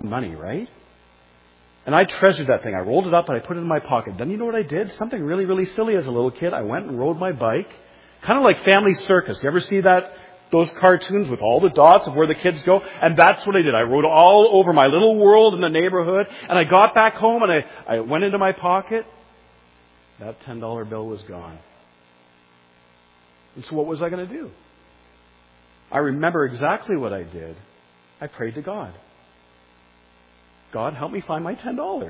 money, right? And I treasured that thing. I rolled it up and I put it in my pocket. Then you know what I did? Something really, really silly as a little kid. I went and rode my bike. Kind of like Family Circus. You ever see that? Those cartoons with all the dots of where the kids go? And that's what I did. I rode all over my little world in the neighborhood. And I got back home and I went into my pocket. That $10 bill was gone. And so what was I going to do? I remember exactly what I did. I prayed to God. God, help me find my $10.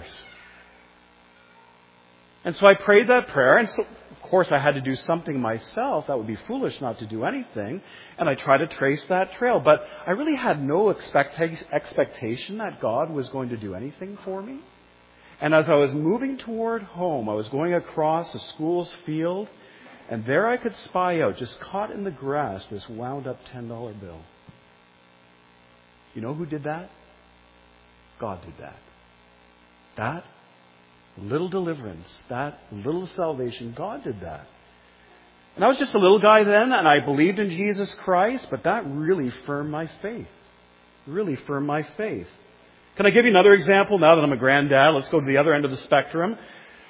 And so I prayed that prayer. And so, of course, I had to do something myself. That would be foolish not to do anything. And I tried to trace that trail. But I really had no expectation that God was going to do anything for me. And as I was moving toward home, I was going across a school's field. And there I could spy out, just caught in the grass, this wound up $10 bill. You know who did that? God did that. That little deliverance, that little salvation, God did that. And I was just a little guy then, and I believed in Jesus Christ, but that really firmed my faith. Really firmed my faith. Can I give you another example now that I'm a granddad? Let's go to the other end of the spectrum.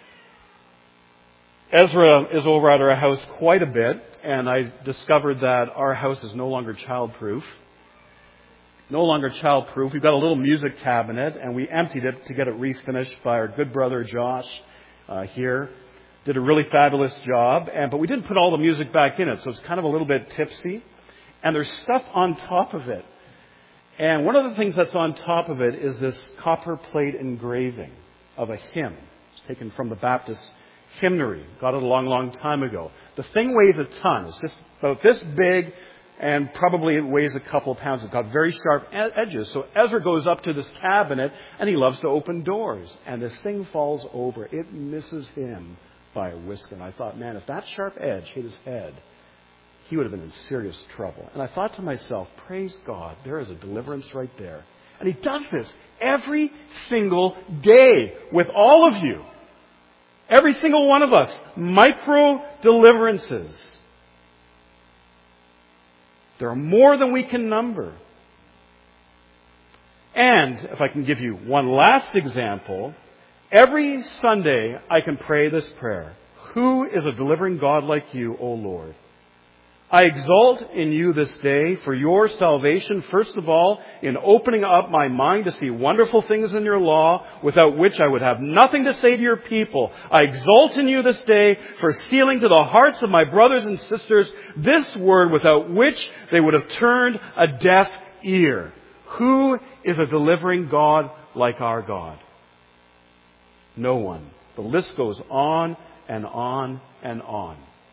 Ezra is over at our house quite a bit, and I discovered that our house is no longer childproof. No longer childproof. We've got a little music cabinet, and we emptied it to get it refinished by our good brother Josh here. Did a really fabulous job, but we didn't put all the music back in it, so it's kind of a little bit tipsy. And there's stuff on top of it. And one of the things that's on top of it is this copper plate engraving of a hymn. It's taken from the Baptist hymnary. Got it a long, long time ago. The thing weighs a ton. It's just about this big. And probably it weighs a couple of pounds. It's got very sharp edges. So Ezra goes up to this cabinet, and he loves to open doors. And this thing falls over. It misses him by a whisker. And I thought, man, if that sharp edge hit his head, he would have been in serious trouble. And I thought to myself, praise God, there is a deliverance right there. And he does this every single day with all of you. Every single one of us. Micro deliverances. There are more than we can number. And, if I can give you one last example, every Sunday I can pray this prayer. Who is a delivering God like you, O Lord? I exult in you this day for your salvation, first of all, in opening up my mind to see wonderful things in your law, without which I would have nothing to say to your people. I exult in you this day for sealing to the hearts of my brothers and sisters this word, without which they would have turned a deaf ear. Who is a delivering God like our God? No one. The list goes on and on and on.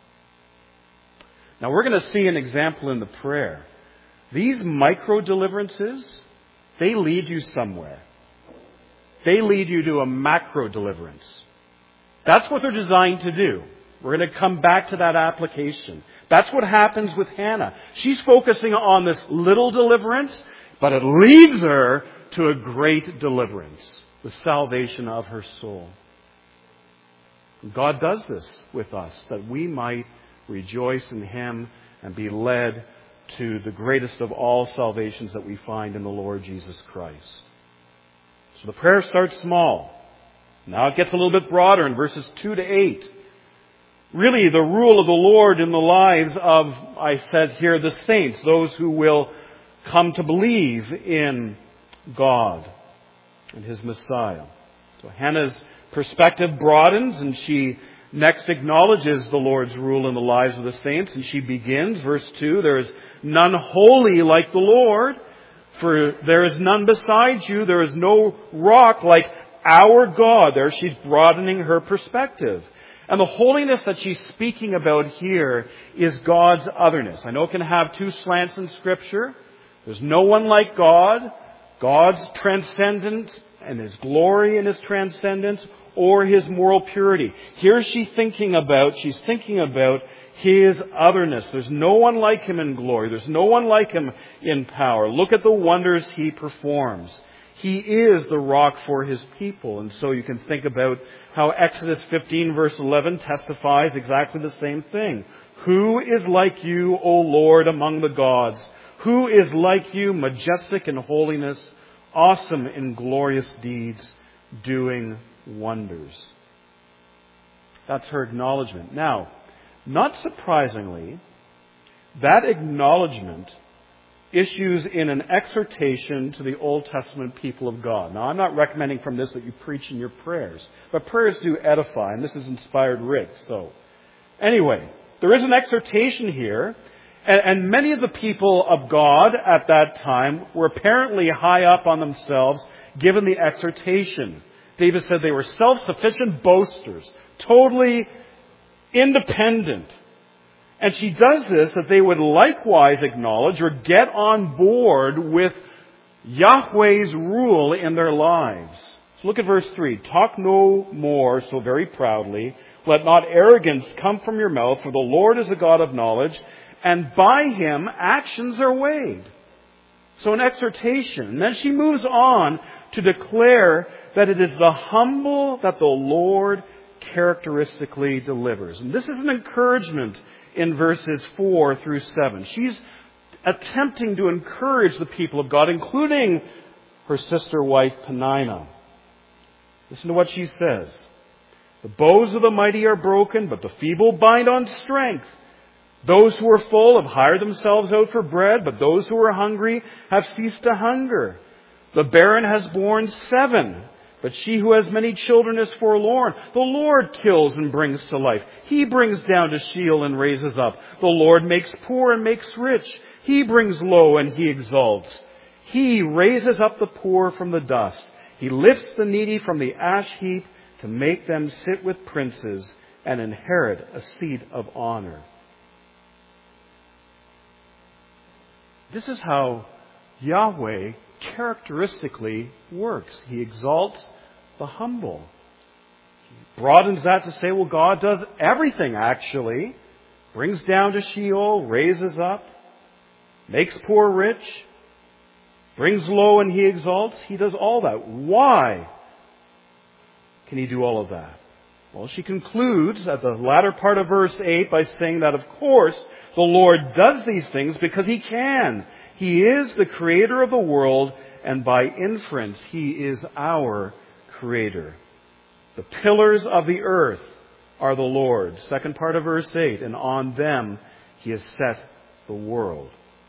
Now we're going to see an example in the prayer. These micro deliverances, they lead you somewhere. They lead you to a macro deliverance. That's what they're designed to do. We're going to come back to that application. That's what happens with Hannah. She's focusing on this little deliverance, but it leads her to a great deliverance, the salvation of her soul. God does this with us, that we might rejoice in Him and be led to the greatest of all salvations that we find in the Lord Jesus Christ. So the prayer starts small. Now it gets a little bit broader in verses 2 to 8. Really, the rule of the Lord in the lives of, I said here, the saints, those who will come to believe in God and His Messiah. So Hannah's perspective broadens, and she next acknowledges the Lord's rule in the lives of the saints, and she begins, verse 2, there is none holy like the Lord, for there is none besides you, there is no rock like our God. There she's broadening her perspective. And the holiness that she's speaking about here is God's otherness. I know it can have two slants in Scripture. There's no one like God. God's transcendent and His glory and His transcendence, or His moral purity. Here she's thinking about His otherness. There's no one like Him in glory. There's no one like Him in power. Look at the wonders He performs. He is the rock for His people. And so you can think about how Exodus 15 verse 11 testifies exactly the same thing. Who is like you, O Lord, among the gods? Who is like you, majestic in holiness, awesome in glorious deeds, doing wonders. That's her acknowledgement. Now, not surprisingly, that acknowledgement issues in an exhortation to the Old Testament people of God. Now, I'm not recommending from this that you preach in your prayers, but prayers do edify, and this is inspired Rick. So, anyway, there is an exhortation here, and many of the people of God at that time were apparently high up on themselves, given the exhortation. David said they were self-sufficient boasters, totally independent. And she does this that they would likewise acknowledge or get on board with Yahweh's rule in their lives. So look at verse 3. Talk no more so very proudly. Let not arrogance come from your mouth, for the Lord is a God of knowledge, and by Him actions are weighed. So an exhortation. And then she moves on to declare that it is the humble that the Lord characteristically delivers. And this is an encouragement in verses 4 through 7. She's attempting to encourage the people of God, including her sister wife Peninnah. Listen to what she says. The bows of the mighty are broken, but the feeble bind on strength. Those who are full have hired themselves out for bread, but those who are hungry have ceased to hunger. The barren has borne 7, but she who has many children is forlorn. The Lord kills and brings to life. He brings down to Sheol and raises up. The Lord makes poor and makes rich. He brings low and He exalts. He raises up the poor from the dust. He lifts the needy from the ash heap to make them sit with princes and inherit a seat of honor. This is how Yahweh characteristically works. He exalts the humble. He broadens that to say, well, God does everything actually. Brings down to Sheol, raises up, makes poor rich, brings low and He exalts. He does all that. Why can He do all of that? Well, she concludes at the latter part of verse 8 by saying that, of course, the Lord does these things because He can. He is the creator of the world, and by inference, He is our creator. The pillars of the earth are the Lord's. Second part of verse 8, and on them He has set the world.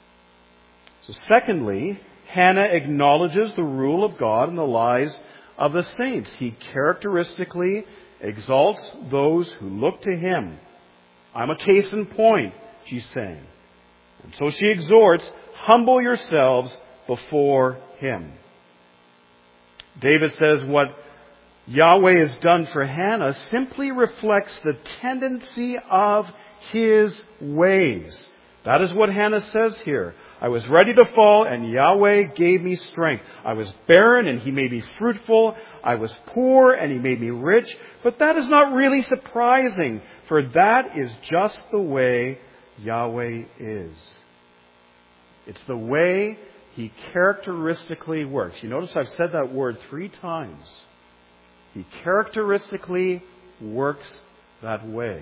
So secondly, Hannah acknowledges the rule of God in the lives of the saints. He characteristically exalts those who look to Him. I'm a case in point, she's saying. And so she exhorts, humble yourselves before Him. David says what Yahweh has done for Hannah simply reflects the tendency of His ways. That is what Hannah says here. I was ready to fall, and Yahweh gave me strength. I was barren, and He made me fruitful. I was poor, and He made me rich. But that is not really surprising, for that is just the way Yahweh is. It's the way He characteristically works. You notice I've said that word 3 times. He characteristically works that way.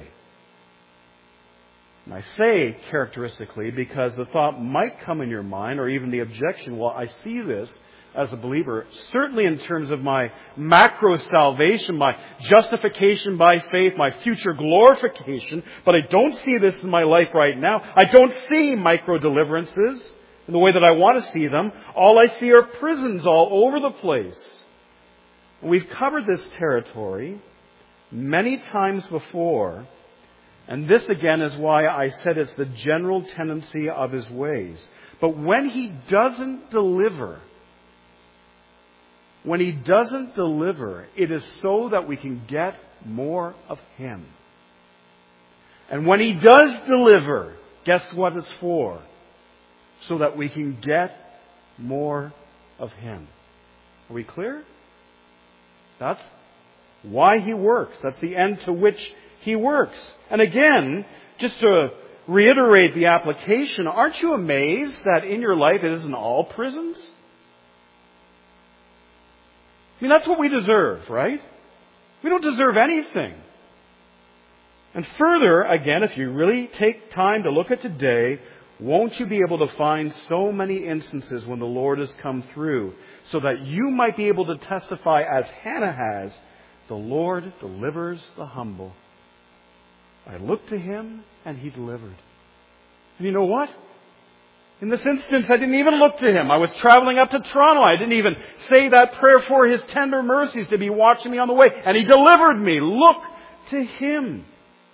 And I say characteristically because the thought might come in your mind, or even the objection, well, I see this as a believer, certainly in terms of my macro salvation, my justification by faith, my future glorification, but I don't see this in my life right now. I don't see micro deliverances in the way that I want to see them. All I see are prisons all over the place. We've covered this territory many times before, and this again is why I said it's the general tendency of His ways. But when He doesn't deliver, it is so that we can get more of Him. And when He does deliver, guess what it's for? So that we can get more of Him. Are we clear? That's why He works. That's the end to which He works. And again, just to reiterate the application, aren't you amazed that in your life it isn't all prisons? I mean, that's what we deserve, right? We don't deserve anything. And further, again, if you really take time to look at today, won't you be able to find so many instances when the Lord has come through so that you might be able to testify as Hannah has, the Lord delivers the humble. I looked to Him and He delivered. And you know what? In this instance, I didn't even look to Him. I was traveling up to Toronto. I didn't even say that prayer for His tender mercies to be watching me on the way. And He delivered me. Look to Him.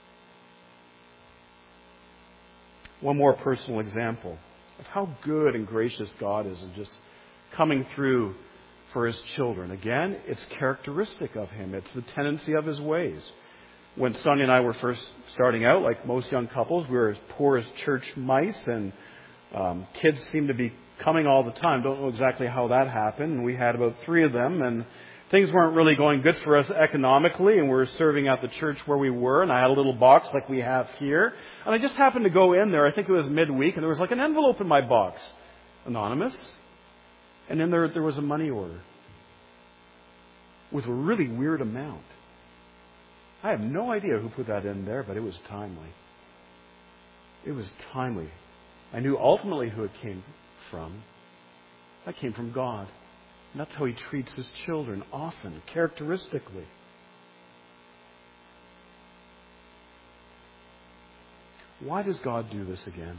One more personal example of how good and gracious God is in just coming through for His children. Again, it's characteristic of Him. It's the tendency of His ways. When Sonia and I were first starting out, like most young couples, we were as poor as church mice, and kids seemed to be coming all the time. Don't know exactly how that happened. And we had about 3 of them, and things weren't really going good for us economically, and we were serving at the church where we were, and I had a little box like we have here. And I just happened to go in there, I think it was midweek, and there was like an envelope in my box. Anonymous. And then there was a money order with a really weird amount. I have no idea who put that in there, but it was timely. It was timely. I knew ultimately who it came from. That came from God. And that's how He treats His children, often, characteristically. Why does God do this again?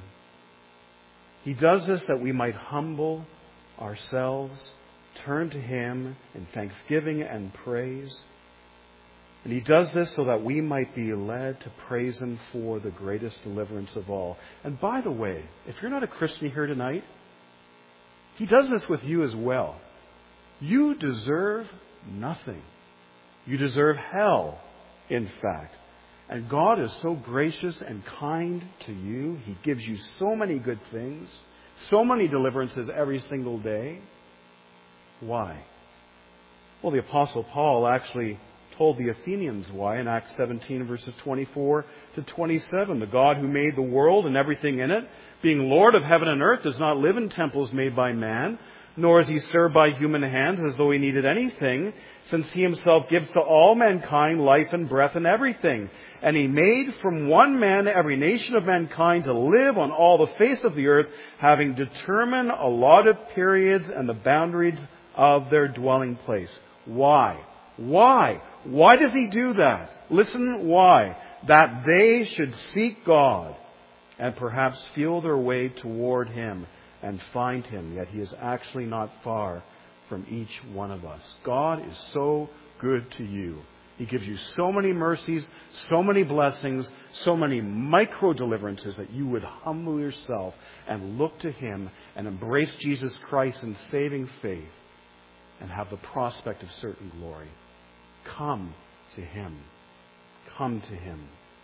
He does this that we might humble ourselves, turn to Him in thanksgiving and praise. And He does this so that we might be led to praise Him for the greatest deliverance of all. And by the way, if you're not a Christian here tonight, He does this with you as well. You deserve nothing. You deserve hell, in fact. And God is so gracious and kind to you. He gives you so many good things, so many deliverances every single day. Why? Well, the Apostle Paul actually told the Athenians why in Acts 17 verses 24 to 27. The God who made the world and everything in it, being Lord of heaven and earth, does not live in temples made by man, nor is He served by human hands as though He needed anything, since He Himself gives to all mankind life and breath and everything. And He made from one man every nation of mankind to live on all the face of the earth, having determined allotted periods and the boundaries of their dwelling place. Why? Why? Why does He do that? Listen, why? That they should seek God and perhaps feel their way toward Him and find Him. Yet He is actually not far from each one of us. God is so good to you. He gives you so many mercies, so many blessings, so many micro deliverances that you would humble yourself and look to Him and embrace Jesus Christ in saving faith and have the prospect of certain glory. Come to Him. Come to Him.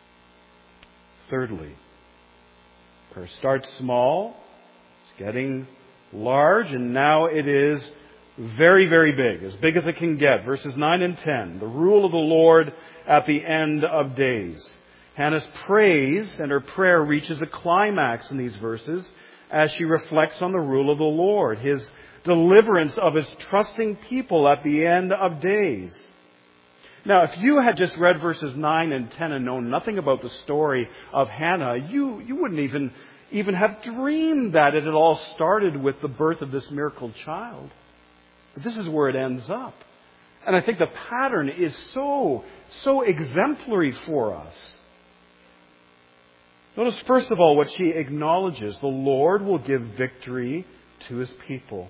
Thirdly, prayer starts small. It's getting large, and now it is very, very big as it can get. Verses 9 and 10. The rule of the Lord at the end of days. Hannah's praise and her prayer reaches a climax in these verses as she reflects on the rule of the Lord, His deliverance of His trusting people at the end of days. Now, if you had just read verses 9 and 10 and known nothing about the story of Hannah, you wouldn't even have dreamed that it had all started with the birth of this miracle child. But this is where it ends up. And I think the pattern is so exemplary for us. Notice, first of all, what she acknowledges. The Lord will give victory to His people.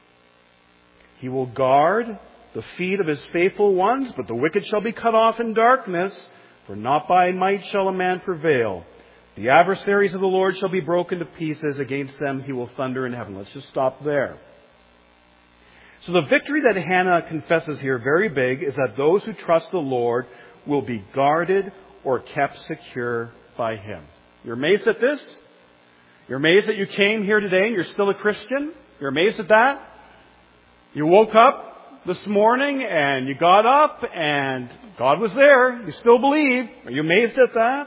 He will guard the feet of His faithful ones, but the wicked shall be cut off in darkness, for not by might shall a man prevail. The adversaries of the Lord shall be broken to pieces. Against them He will thunder in heaven. Let's just stop there. So the victory that Hannah confesses here, very big, is that those who trust the Lord will be guarded or kept secure by Him. You're amazed at this? You're amazed that you came here today and you're still a Christian? You're amazed at that? You woke up this morning and you got up and God was there. You still believe. Are you amazed at that?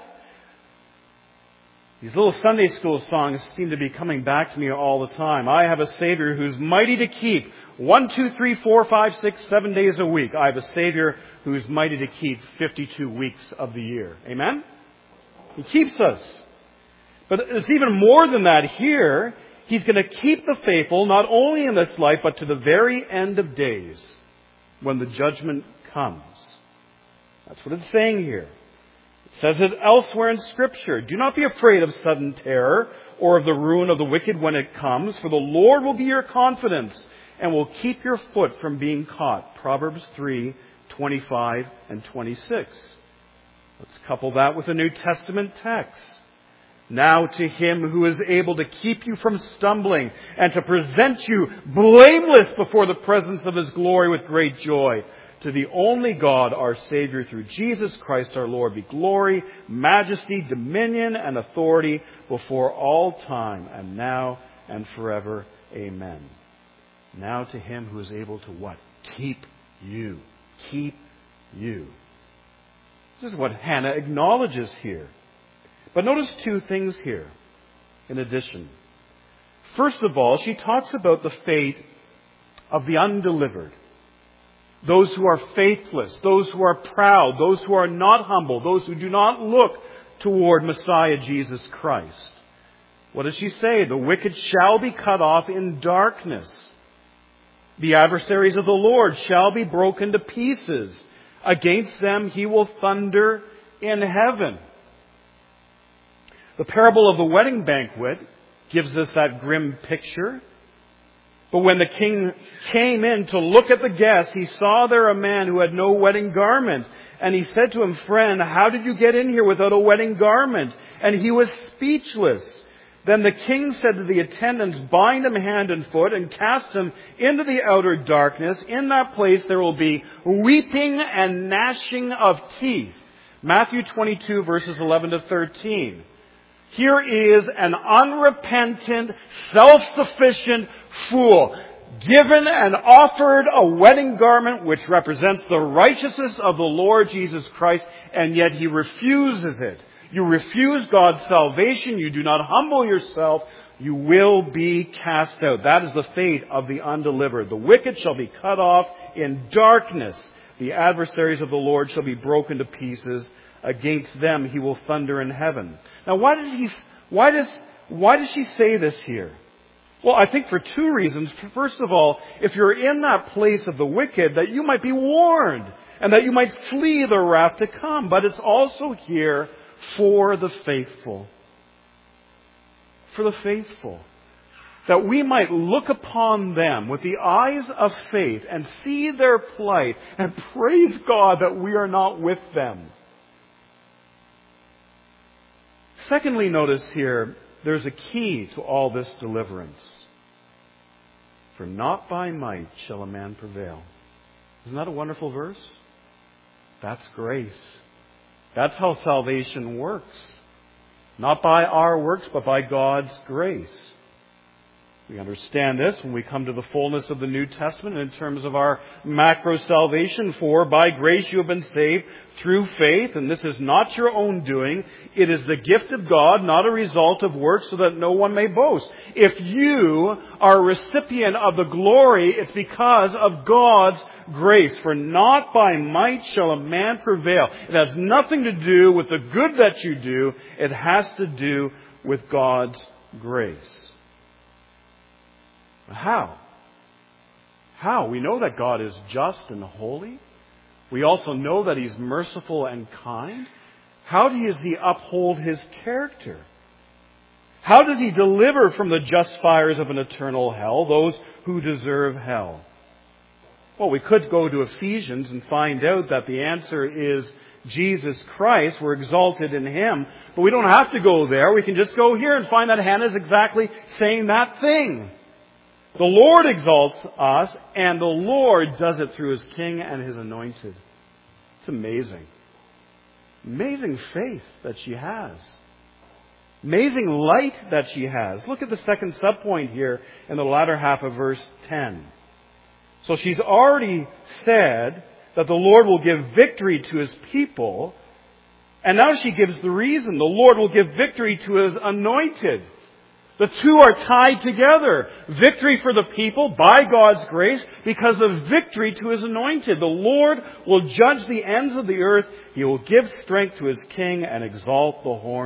These little Sunday school songs seem to be coming back to me all the time. I have a Savior who's mighty to keep 1, 2, 3, 4, 5, 6, 7 days a week. I have a Savior who's mighty to keep 52 weeks of the year. Amen? He keeps us. But it's even more than that here. He's going to keep the faithful not only in this life, but to the very end of days when the judgment comes. That's what it's saying here. It says it elsewhere in Scripture. Do not be afraid of sudden terror or of the ruin of the wicked when it comes, for the Lord will be your confidence and will keep your foot from being caught. Proverbs 3:25 and 26. Let's couple that with a New Testament text. Now to Him who is able to keep you from stumbling and to present you blameless before the presence of His glory with great joy. To the only God, our Savior, through Jesus Christ our Lord, be glory, majesty, dominion, and authority before all time, and now and forever. Amen. Now to Him who is able to what? Keep you. Keep you. This is what Hannah acknowledges here. But notice two things here in addition. First of all, she talks about the fate of the undelivered. Those who are faithless, those who are proud, those who are not humble, those who do not look toward Messiah Jesus Christ. What does she say? The wicked shall be cut off in darkness. The adversaries of the Lord shall be broken to pieces. Against them He will thunder in heaven. The parable of the wedding banquet gives us that grim picture. But when the king came in to look at the guests, he saw there a man who had no wedding garment. And he said to him, "Friend, how did you get in here without a wedding garment?" And he was speechless. Then the king said to the attendants, "Bind him hand and foot and cast him into the outer darkness. In that place there will be weeping and gnashing of teeth." Matthew 22 verses 11 to 13. Here is an unrepentant, self-sufficient fool, given and offered a wedding garment which represents the righteousness of the Lord Jesus Christ, and yet he refuses it. You refuse God's salvation, you do not humble yourself, you will be cast out. That is the fate of the undelivered. The wicked shall be cut off in darkness. The adversaries of the Lord shall be broken to pieces. Against them He will thunder in heaven. Now why does she say this here? Well, I think for two reasons. First of all, if you're in that place of the wicked, that you might be warned and that you might flee the wrath to come. But it's also here for the faithful. For the faithful. That we might look upon them with the eyes of faith and see their plight and praise God that we are not with them. Secondly, notice here, there's a key to all this deliverance. For not by might shall a man prevail. Isn't that a wonderful verse? That's grace. That's how salvation works. Not by our works, but by God's grace. We understand this when we come to the fullness of the New Testament in terms of our macro salvation. For by grace you have been saved through faith, and this is not your own doing. It is the gift of God, not a result of works, so that no one may boast. If you are a recipient of the glory, it's because of God's grace. For not by might shall a man prevail. It has nothing to do with the good that you do. It has to do with God's grace. How? How? We know that God is just and holy. We also know that He's merciful and kind. How does He uphold His character? How does He deliver from the just fires of an eternal hell those who deserve hell? Well, we could go to Ephesians and find out that the answer is Jesus Christ. We're exalted in Him. But we don't have to go there. We can just go here and find that Hannah is exactly saying that thing. The Lord exalts us, and the Lord does it through His King and His anointed. It's amazing. Amazing faith that she has. Amazing light that she has. Look at the second subpoint here in the latter half of verse 10. So she's already said that the Lord will give victory to His people, and now she gives the reason. The Lord will give victory to His anointed. The two are tied together. Victory for the people by God's grace because of victory to His anointed. The Lord will judge the ends of the earth. He will give strength to His king and exalt the horn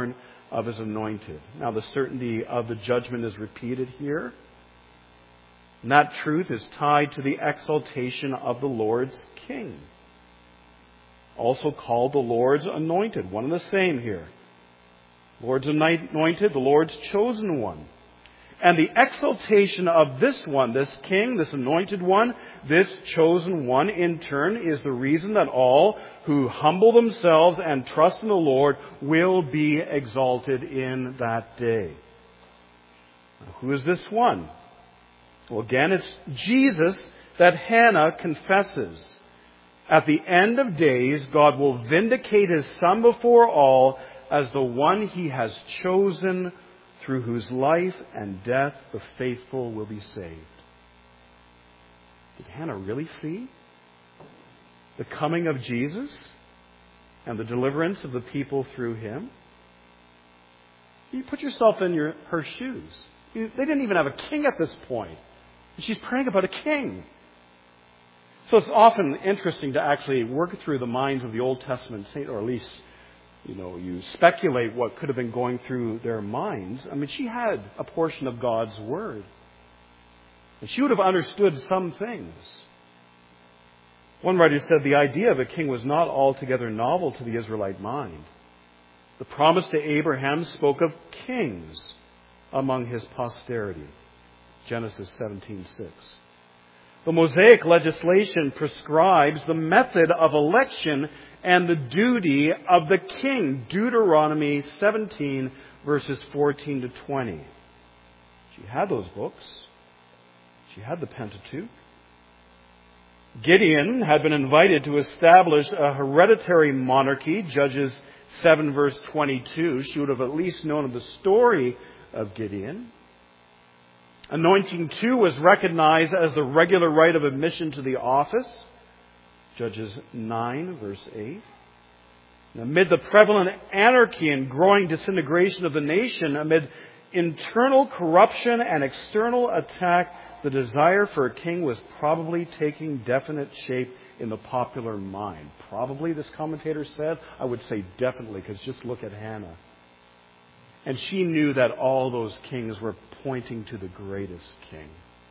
of His anointed. Now, the certainty of the judgment is repeated here. And that truth is tied to the exaltation of the Lord's King, also called the Lord's anointed. One and the same here. Lord's anointed, the Lord's chosen one. And the exaltation of this one, this King, this anointed one, this chosen one, in turn, is the reason that all who humble themselves and trust in the Lord will be exalted in that day. Now, who is this one? Well, again, it's Jesus that Hannah confesses. At the end of days, God will vindicate His Son before all as the one He has chosen, through whose life and death the faithful will be saved. Did Hannah really see the coming of Jesus and the deliverance of the people through Him? You put yourself in her shoes. They didn't even have a king at this point. And she's praying about a king. So it's often interesting to actually work through the minds of the Old Testament saint, or at least, you speculate what could have been going through their minds. I mean, she had a portion of God's Word. And she would have understood some things. One writer said the idea of a king was not altogether novel to the Israelite mind. The promise to Abraham spoke of kings among his posterity. Genesis 17:6. The Mosaic legislation prescribes the method of election and the duty of the king. Deuteronomy 17, verses 14 to 20. She had those books. She had the Pentateuch. Gideon had been invited to establish a hereditary monarchy. Judges 7, verse 22. She would have at least known of the story of Gideon. Anointing, too, was recognized as the regular rite of admission to the office. Judges 9, verse 8. And amid the prevalent anarchy and growing disintegration of the nation, amid internal corruption and external attack, the desire for a king was probably taking definite shape in the popular mind. Probably, this commentator said. I would say definitely, because just look at Hannah. And she knew that all those kings were pointing to the greatest king.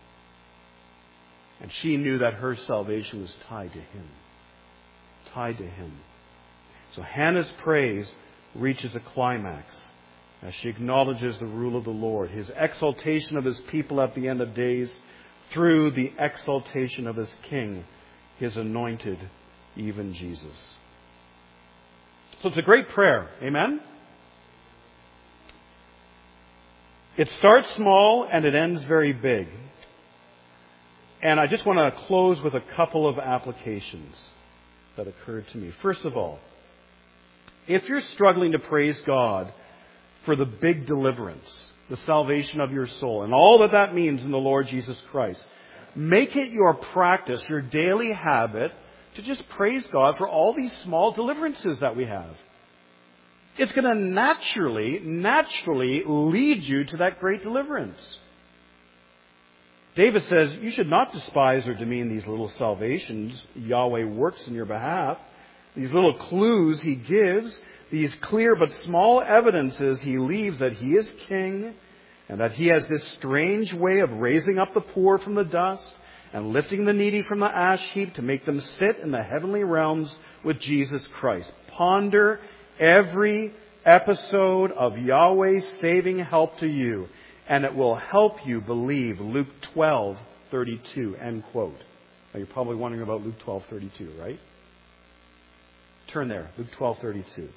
And she knew that her salvation was tied to him. Tied to him. So Hannah's praise reaches a climax as she acknowledges the rule of the Lord, His exaltation of His people at the end of days through the exaltation of His King, His anointed, even Jesus. So it's a great prayer. Amen? It starts small and it ends very big. And I just want to close with a couple of applications that occurred to me. First of all, if you're struggling to praise God for the big deliverance, the salvation of your soul, and all that that means in the Lord Jesus Christ, make it your practice, your daily habit, to just praise God for all these small deliverances that we have. It's going to naturally lead you to that great deliverance. David says, you should not despise or demean these little salvations Yahweh works in your behalf. These little clues He gives, these clear but small evidences He leaves that He is King and that He has this strange way of raising up the poor from the dust and lifting the needy from the ash heap to make them sit in the heavenly realms with Jesus Christ. Ponder every episode of Yahweh's saving help to you, and it will help you believe Luke 12:32, end quote. Now you're probably wondering about Luke 12:32, right? Turn there, Luke 12:32.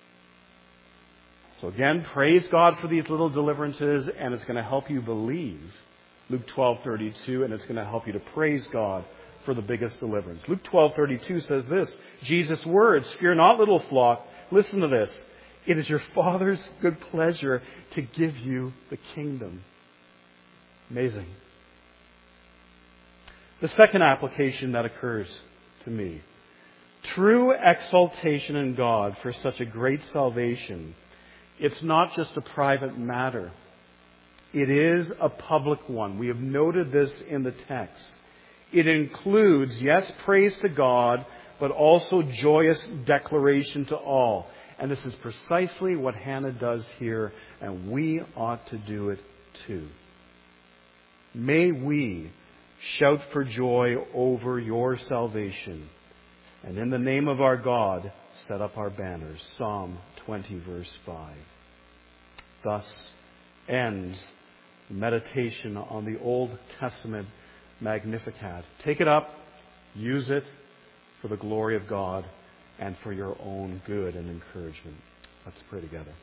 So again, praise God for these little deliverances, and it's going to help you believe Luke 12:32, and it's going to help you to praise God for the biggest deliverance. Luke 12:32 says this, Jesus' words, "Fear not, little flock." Listen to this. It is your Father's good pleasure to give you the kingdom. Amazing. The second application that occurs to me. True exaltation in God for such a great salvation. It's not just a private matter. It is a public one. We have noted this in the text. It includes, yes, praise to God, but also joyous declaration to all. And this is precisely what Hannah does here, and we ought to do it too. May we shout for joy over your salvation, and in the name of our God, set up our banners. Psalm 20, verse 5. Thus ends the meditation on the Old Testament Magnificat. Take it up, use it for the glory of God and for your own good and encouragement. Let's pray together.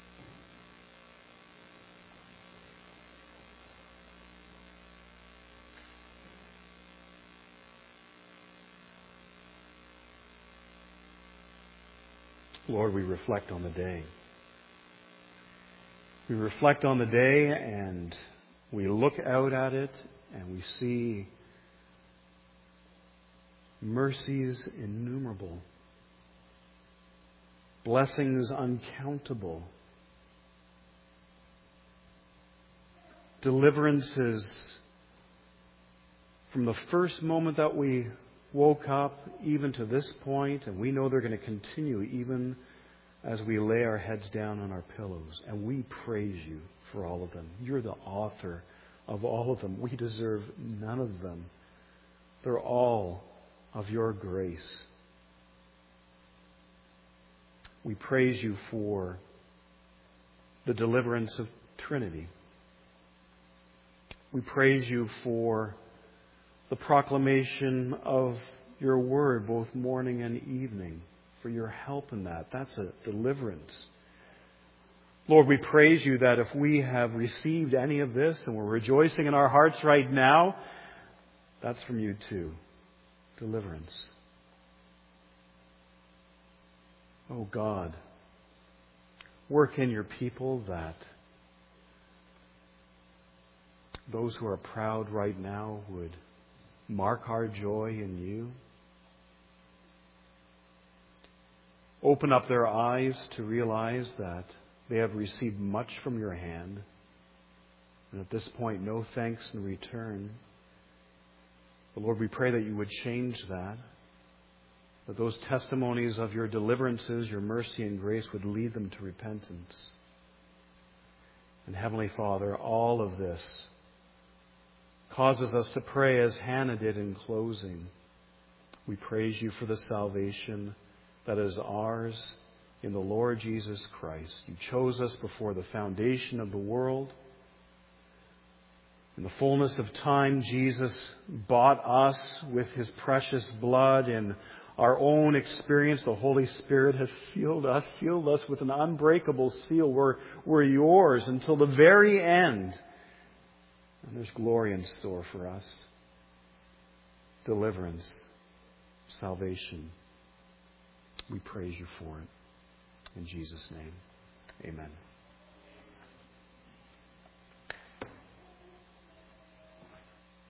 Lord, we reflect on the day. We reflect on the day and we look out at it and we see mercies innumerable, blessings uncountable, deliverances from the first moment that we woke up even to this point, and we know they're going to continue even as we lay our heads down on our pillows. And we praise you for all of them. You're the author of all of them. We deserve none of them. They're all of your grace. We praise you for the deliverance of Trinity. We praise you for the proclamation of your word, both morning and evening, for your help in that. That's a deliverance. Lord, we praise you that if we have received any of this and we're rejoicing in our hearts right now, that's from you too. Deliverance. Oh God, work in your people that those who are proud right now would mark our joy in you. Open up their eyes to realize that they have received much from your hand, and at this point, no thanks in return. But Lord, we pray that you would change that those testimonies of your deliverances, your mercy and grace would lead them to repentance. And Heavenly Father, all of this causes us to pray as Hannah did in closing. We praise you for the salvation that is ours in the Lord Jesus Christ. You chose us before the foundation of the world. In the fullness of time, Jesus bought us with His precious blood. In our own experience, the Holy Spirit has sealed us with an unbreakable seal. We're yours until the very end. And there's glory in store for us. Deliverance, salvation. We praise you for it. In Jesus' name, amen.